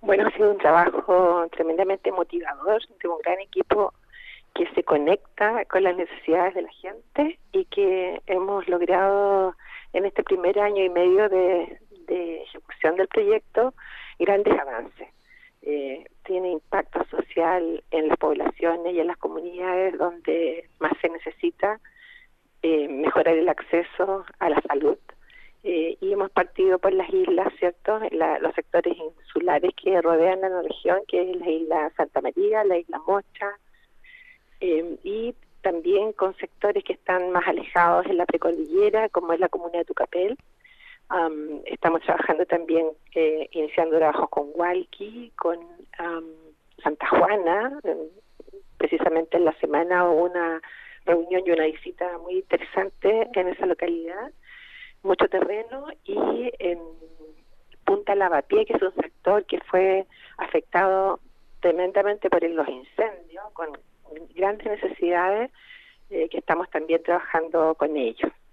Bueno, ha sido un trabajo tremendamente motivador de un gran equipo que se conecta con las necesidades de la gente y que hemos logrado en este primer año y medio de ejecución del proyecto grandes avances. Tiene impacto social en las poblaciones y en las comunidades donde más se necesita mejorar el acceso a la salud. Y hemos partido por las islas, ¿cierto? Los sectores insulares que rodean a la región, que es la isla Santa María, la isla Mocha, y también con sectores que están más alejados en la precordillera, como es la comuna de Tucapel. Estamos trabajando también, iniciando trabajos con Hualqui, con Santa Juana. Precisamente en la semana hubo una reunión y una visita muy interesante en esa localidad. Mucho terreno, y en Punta Lavapié, que es un sector que fue afectado tremendamente por los incendios, con grandes necesidades, que estamos también trabajando con ellos.